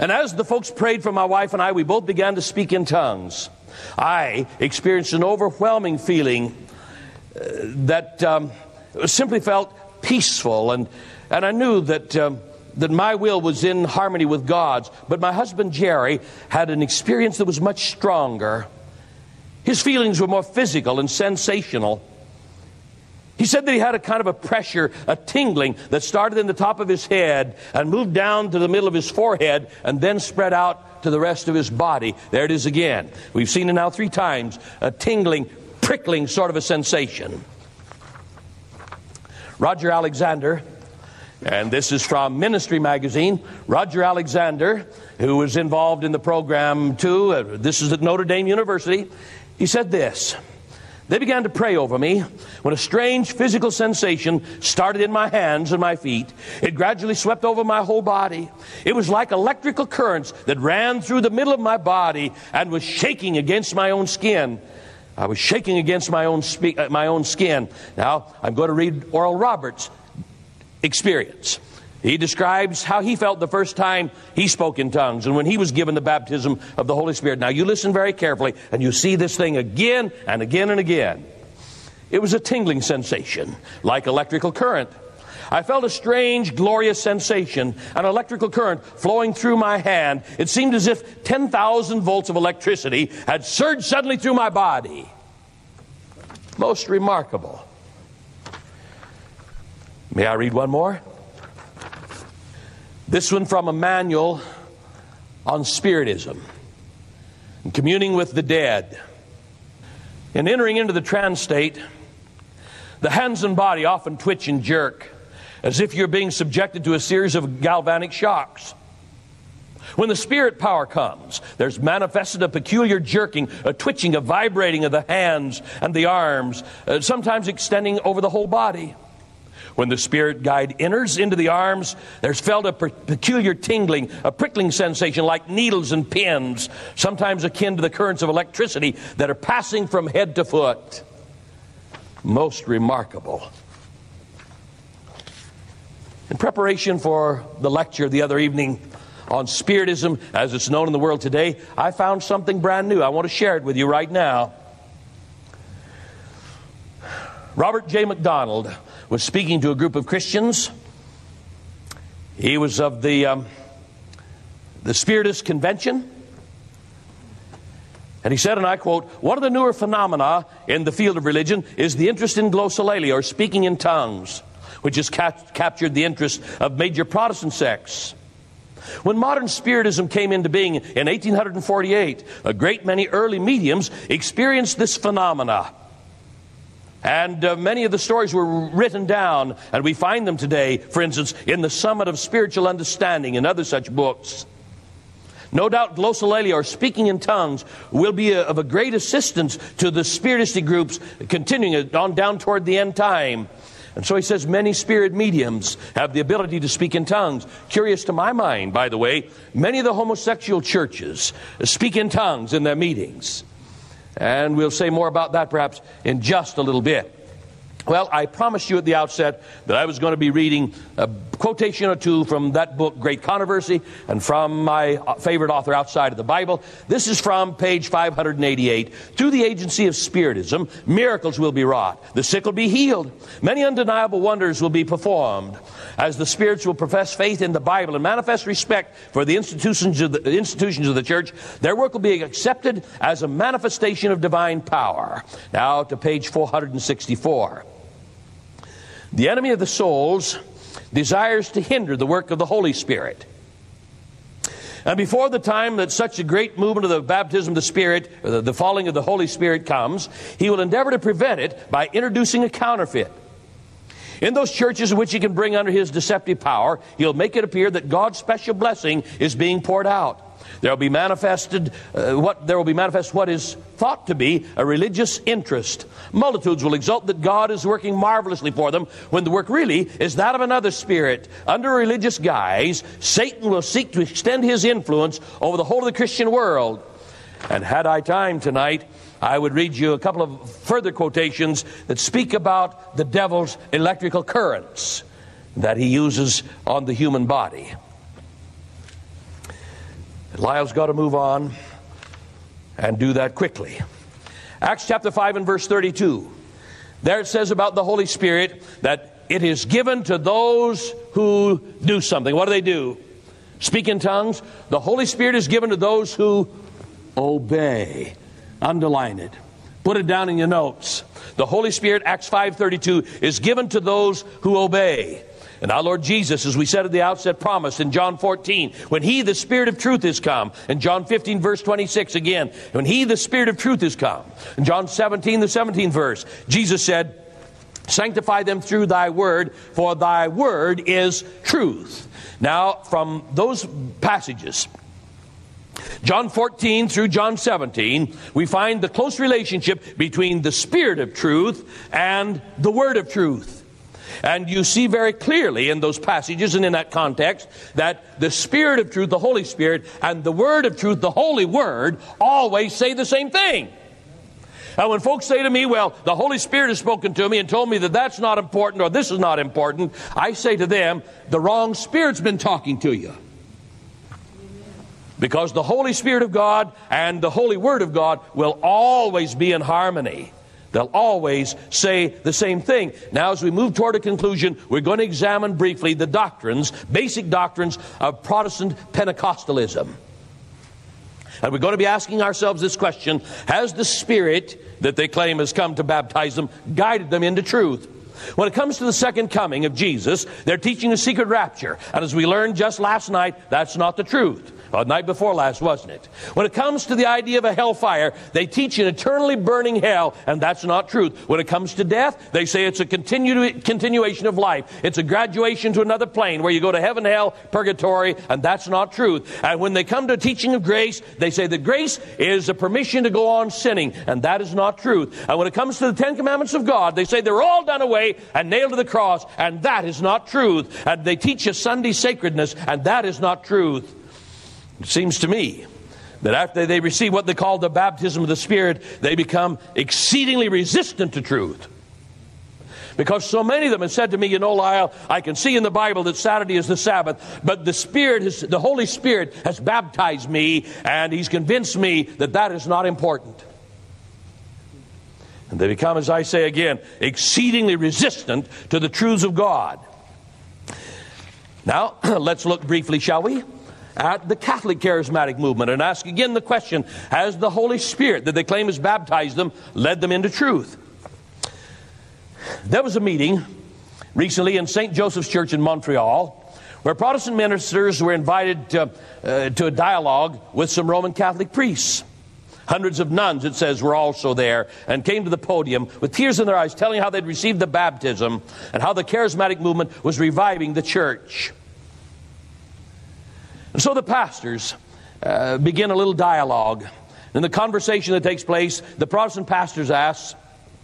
Speaker 1: And as the folks prayed for my wife and I, we both began to speak in tongues. I experienced an overwhelming feeling uh, that um, simply felt peaceful, and, and I knew that, um, that my will was in harmony with God's. But my husband, Jerry, had an experience that was much stronger. His feelings were more physical and sensational. He said that he had a kind of a pressure, a tingling that started in the top of his head and moved down to the middle of his forehead and then spread out to the rest of his body. There it is again. We've seen it now three times. A tingling, prickling sort of a sensation. Roger Alexander, and this is from Ministry Magazine, Roger Alexander, who was involved in the program too, uh, this is at Notre Dame University, he said this: "They began to pray over me when a strange physical sensation started in my hands and my feet. It gradually swept over my whole body. It was like electrical currents that ran through the middle of my body and was shaking against my own skin." I was shaking against my own spe- uh, my own skin. Now, I'm going to read Oral Roberts' experience. He describes how he felt the first time he spoke in tongues and when he was given the baptism of the Holy Spirit. Now, you listen very carefully, and you see this thing again and again and again. It was a tingling sensation, like electrical current. I felt a strange, glorious sensation, an electrical current flowing through my hand. It seemed as if ten thousand volts of electricity had surged suddenly through my body. Most remarkable. May I read one more? This one from a manual on Spiritism and communing with the dead. In entering into the trance state, the hands and body often twitch and jerk as if you're being subjected to a series of galvanic shocks. When the spirit power comes, there's manifested a peculiar jerking, a twitching, a vibrating of the hands and the arms, uh, sometimes extending over the whole body. When the spirit guide enters into the arms, there's felt a per- peculiar tingling, a prickling sensation like needles and pins, sometimes akin to the currents of electricity that are passing from head to foot. Most remarkable. In preparation for the lecture the other evening on Spiritism, as it's known in the world today, I found something brand new. I want to share it with you right now. Robert J. McDonald was speaking to a group of Christians. He was of the um, the Spiritist Convention. And he said, and I quote, "One of the newer phenomena in the field of religion is the interest in glossolalia, or speaking in tongues, which has cap- captured the interest of major Protestant sects. When modern Spiritism came into being in eighteen forty-eight, a great many early mediums experienced this phenomena. And uh, many of the stories were written down, and we find them today, for instance, in the Summit of Spiritual Understanding and other such books. No doubt glossolalia, or speaking in tongues, will be a, of a great assistance to the Spiritistic groups continuing on down toward the end time." And so he says many spirit mediums have the ability to speak in tongues. Curious to my mind, by the way, many of the homosexual churches speak in tongues in their meetings. And we'll say more about that perhaps in just a little bit. Well, I promised you at the outset that I was going to be reading a quotation or two from that book, Great Controversy, and from my favorite author outside of the Bible. This is from page five eighty-eight. "Through the agency of Spiritism, miracles will be wrought. The sick will be healed. Many undeniable wonders will be performed. As the spirits will profess faith in the Bible and manifest respect for the institutions of the, institutions of the church, their work will be accepted as a manifestation of divine power." Now to page four sixty-four. "The enemy of the souls desires to hinder the work of the Holy Spirit. And before the time that such a great movement of the baptism of the Spirit, or the falling of the Holy Spirit comes, he will endeavor to prevent it by introducing a counterfeit. In those churches in which he can bring under his deceptive power, he'll make it appear that God's special blessing is being poured out. There will be manifested uh, what there will be manifest what is thought to be a religious interest. Multitudes will exult that God is working marvelously for them, when the work really is that of another spirit. Under a religious guise, Satan will seek to extend his influence over the whole of the Christian world." And had I time tonight, I would read you a couple of further quotations that speak about the devil's electrical currents that he uses on the human body. Lyle's got to move on and do that quickly. Acts chapter five and verse thirty-two. There it says about the Holy Spirit that it is given to those who do something. What do they do? Speak in tongues. The Holy Spirit is given to those who obey. Underline it. Put it down in your notes. The Holy Spirit, Acts five thirty-two, is given to those who obey. And our Lord Jesus, as we said at the outset, promised in John fourteen, when He, the Spirit of truth, is come. In John fifteen, verse twenty-six again, when He, the Spirit of truth, is come. In John seventeen, the seventeenth verse, Jesus said, sanctify them through thy word, for thy word is truth. Now, from those passages, John fourteen through John seventeen, we find the close relationship between the Spirit of truth and the word of truth. And you see very clearly in those passages and in that context that the Spirit of truth, the Holy Spirit, and the word of truth, the Holy Word, always say the same thing. And when folks say to me, well, the Holy Spirit has spoken to me and told me that that's not important or this is not important, I say to them, the wrong Spirit's been talking to you. Because the Holy Spirit of God and the Holy Word of God will always be in harmony. They'll always say the same thing. Now, as we move toward a conclusion, we're going to examine briefly the doctrines, basic doctrines of Protestant Pentecostalism. And we're going to be asking ourselves this question: has the Spirit that they claim has come to baptize them guided them into truth? When it comes to the second coming of Jesus, they're teaching a secret rapture. And as we learned just last night, that's not the truth. Well, the night before last, wasn't it? When it comes to the idea of a hellfire, they teach an eternally burning hell, and that's not truth. When it comes to death, they say it's a continu- continuation of life. It's a graduation to another plane where you go to heaven, hell, purgatory, and that's not truth. And when they come to teaching of grace, they say that grace is a permission to go on sinning, and that is not truth. And when it comes to the Ten Commandments of God, they say they're all done away and nailed to the cross, and that is not truth. And they teach a Sunday sacredness, and that is not truth. It seems to me that after they receive what they call the baptism of the Spirit, they become exceedingly resistant to truth. Because so many of them have said to me, you know, Lyle, I can see in the Bible that Saturday is the Sabbath, but the Spirit, has, the Holy Spirit has baptized me, and He's convinced me that that is not important. And they become, as I say again, exceedingly resistant to the truths of God. Now, let's look briefly, shall we, at the Catholic charismatic movement and ask again the question: has the Holy Spirit that they claim has baptized them led them into truth? There was a meeting recently in Saint Joseph's Church in Montreal where Protestant ministers were invited to, uh, to a dialogue with some Roman Catholic priests. Hundreds of nuns, it says, were also there and came to the podium with tears in their eyes, telling how they'd received the baptism and how the charismatic movement was reviving the church. And so the pastors uh, begin a little dialogue. In the conversation that takes place, the Protestant pastors ask,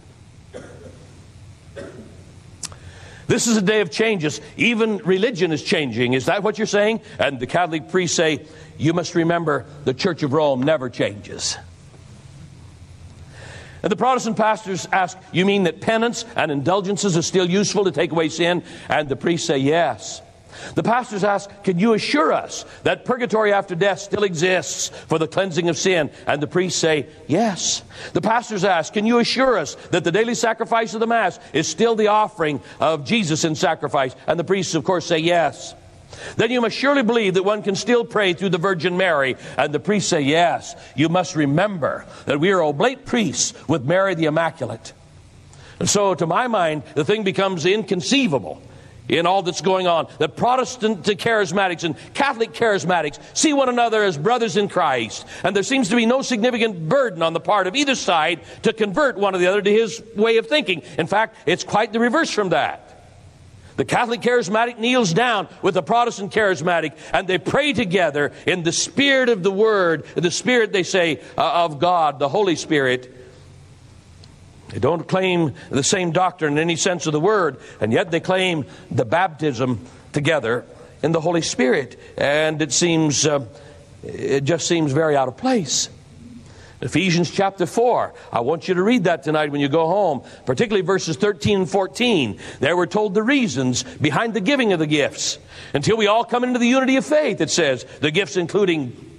Speaker 1: this is a day of changes. Even religion is changing. Is that what you're saying? And the Catholic priests say, you must remember the Church of Rome never changes. And the Protestant pastors ask, you mean that penance and indulgences are still useful to take away sin? And the priests say, yes. The pastors ask, can you assure us that purgatory after death still exists for the cleansing of sin? And the priests say, yes. The pastors ask, can you assure us that the daily sacrifice of the Mass is still the offering of Jesus in sacrifice? And the priests, of course, say, yes. Then you must surely believe that one can still pray through the Virgin Mary. And the priests say, yes. You must remember that we are oblate priests with Mary the Immaculate. And so, to my mind, the thing becomes inconceivable in all that's going on, that Protestant charismatics and Catholic charismatics see one another as brothers in Christ, and there seems to be no significant burden on the part of either side to convert one or the other to his way of thinking. In fact, it's quite the reverse from that. The Catholic charismatic kneels down with the Protestant charismatic, and they pray together in the Spirit of the Word, the Spirit, they say, uh, of God, the Holy Spirit. They don't claim the same doctrine in any sense of the word, and yet they claim the baptism together in the Holy Spirit. And it seems, uh, it just seems very out of place. Ephesians chapter four. I want you to read that tonight when you go home, particularly verses thirteen and fourteen. There we're told the reasons behind the giving of the gifts. Until we all come into the unity of faith, it says. The gifts including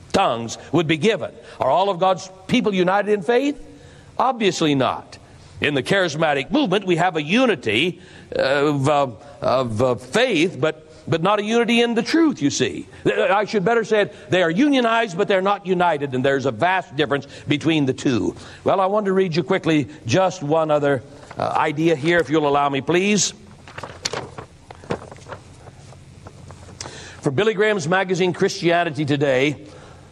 Speaker 1: tongues would be given. Are all of God's people united in faith? Obviously not. In the charismatic movement, we have a unity of, uh, of uh, faith, but but not a unity in the truth, you see. I should better say it, they are unionized, but they're not united, and there's a vast difference between the two. Well, I want to read you quickly just one other uh, idea here, if you'll allow me, please. For Billy Graham's magazine, Christianity Today,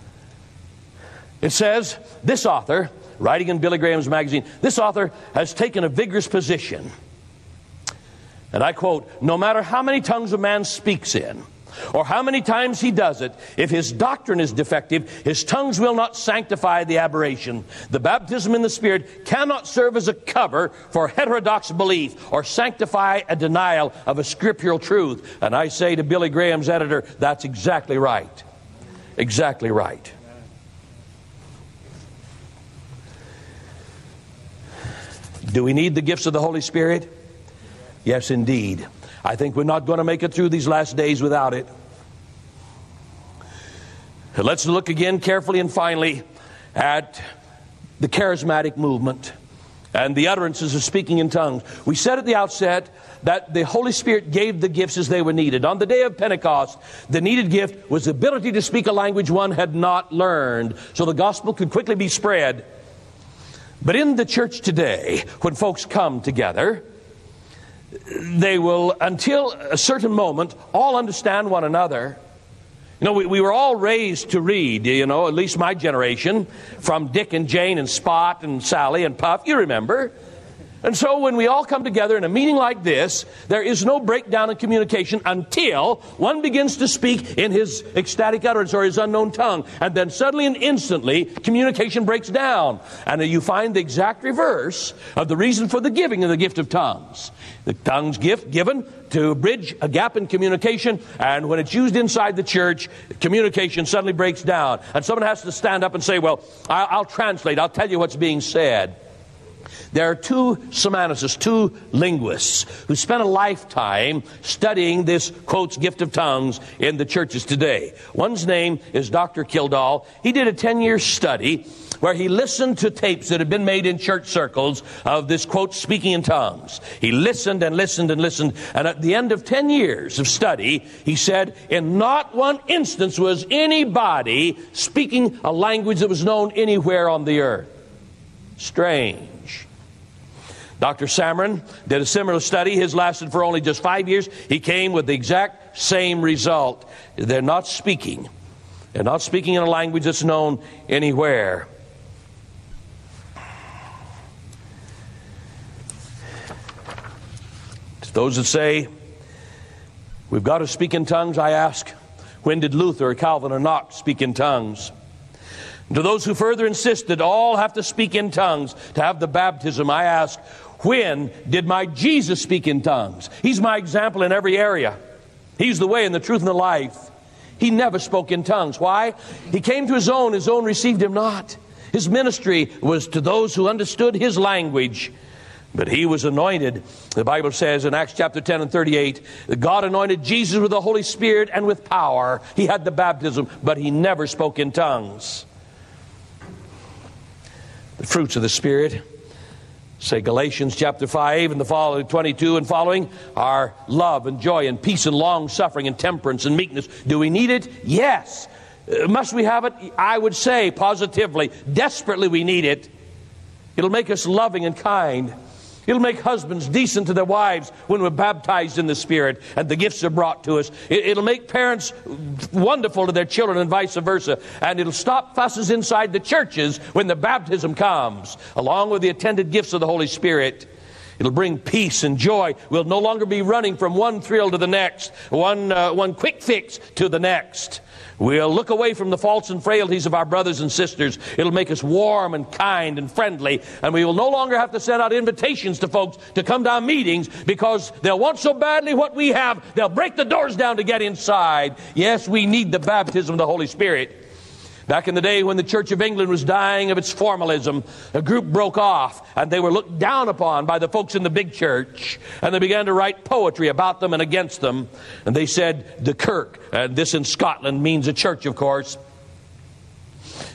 Speaker 1: it says, this author, writing in Billy Graham's magazine, this author has taken a vigorous position. And I quote, no matter how many tongues a man speaks in, or how many times he does it, if his doctrine is defective, his tongues will not sanctify the aberration. The baptism in the Spirit cannot serve as a cover for heterodox belief or sanctify a denial of a scriptural truth. And I say to Billy Graham's editor, that's exactly right. Exactly right. Do we need the gifts of the Holy Spirit? Yes, indeed. I think we're not going to make it through these last days without it. Let's look again carefully and finally at the charismatic movement and the utterances of speaking in tongues. We said at the outset that the Holy Spirit gave the gifts as they were needed. On the day of Pentecost, the needed gift was the ability to speak a language one had not learned, so the gospel could quickly be spread. But in the church today, when folks come together, they will, until a certain moment, all understand one another. You know, we, we were all raised to read, you know, at least my generation, from Dick and Jane and Spot and Sally and Puff, you remember. And so when we all come together in a meeting like this, there is no breakdown in communication until one begins to speak in his ecstatic utterance or his unknown tongue. And then suddenly and instantly, communication breaks down. And you find the exact reverse of the reason for the giving of the gift of tongues. The tongues gift given to bridge a gap in communication, and when it's used inside the church, communication suddenly breaks down. And someone has to stand up and say, well, I'll, I'll translate, I'll tell you what's being said. There are two semantists, two linguists, who spent a lifetime studying this, quotes, gift of tongues in the churches today. One's name is Doctor Kildall. He did a ten-year study where he listened to tapes that had been made in church circles of this, quote, speaking in tongues. He listened and listened and listened, and at the end of ten years of study, he said, in not one instance was anybody speaking a language that was known anywhere on the earth. Strange. Doctor Samron did a similar study. His lasted for only just five years. He came with the exact same result. They're not speaking. They're not speaking in a language that's known anywhere. To those that say, we've got to speak in tongues, I ask, when did Luther or Calvin or Knox speak in tongues? And to those who further insist that all have to speak in tongues to have the baptism, I ask, when did my Jesus speak in tongues? He's my example in every area. He's the way and the truth and the life. He never spoke in tongues. Why? He came to his own, his own received him not. His ministry was to those who understood his language. But he was anointed. The Bible says in Acts chapter ten and thirty-eight, that God anointed Jesus with the Holy Spirit and with power. He had the baptism, but he never spoke in tongues. The fruits of the Spirit, say Galatians chapter five and the following, twenty-two and following, are love and joy and peace and long suffering and temperance and meekness. Do we need it? Yes. Uh, must we have it? I would say positively, desperately we need it. It'll make us loving and kind. It'll make husbands decent to their wives when we're baptized in the Spirit and the gifts are brought to us. It'll make parents wonderful to their children and vice versa. And it'll stop fusses inside the churches when the baptism comes, along with the attended gifts of the Holy Spirit. It'll bring peace and joy. We'll no longer be running from one thrill to the next, one, uh, one quick fix to the next. We'll look away from the faults and frailties of our brothers and sisters. It'll make us warm and kind and friendly. And we will no longer have to send out invitations to folks to come to our meetings because they'll want so badly what we have, they'll break the doors down to get inside. Yes, we need the baptism of the Holy Spirit. Back in the day when the Church of England was dying of its formalism, a group broke off and they were looked down upon by the folks in the big church, and they began to write poetry about them and against them. And they said, the Kirk, and this in Scotland means a church, of course.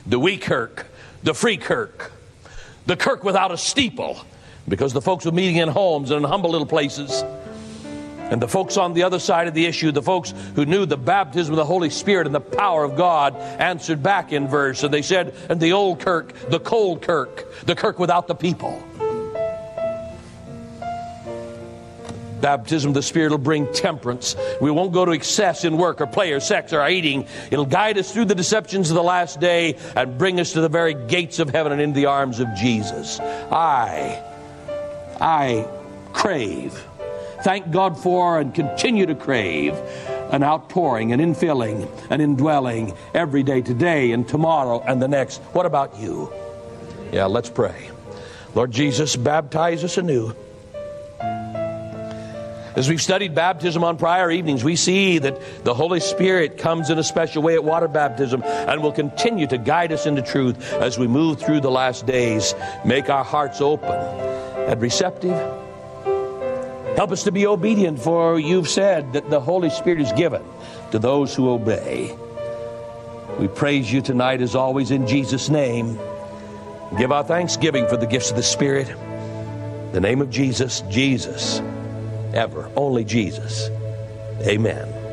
Speaker 1: the wee kirk, the free kirk, the kirk without a steeple, because the folks were meeting in homes and in humble little places. And the folks on the other side of the issue, the folks who knew the baptism of the Holy Spirit and the power of God, answered back in verse. And they said, and the old kirk, the cold kirk, the kirk without the people. Baptism of the Spirit will bring temperance. We won't go to excess in work or play or sex or eating. It'll guide us through the deceptions of the last day and bring us to the very gates of heaven and into the arms of Jesus. I, I crave, thank God for and continue to crave an outpouring, an infilling, an indwelling every day, today and tomorrow and the next. What about you? Yeah, let's pray. Lord Jesus, baptize us anew. As we've studied baptism on prior evenings, we see that the Holy Spirit comes in a special way at water baptism and will continue to guide us into truth as we move through the last days. Make our hearts open and receptive. Help us to be obedient, for you've said that the Holy Spirit is given to those who obey. We praise you tonight, as always, in Jesus' name. Give our thanksgiving for the gifts of the Spirit. In the name of Jesus, Jesus. Ever. Only Jesus. Amen.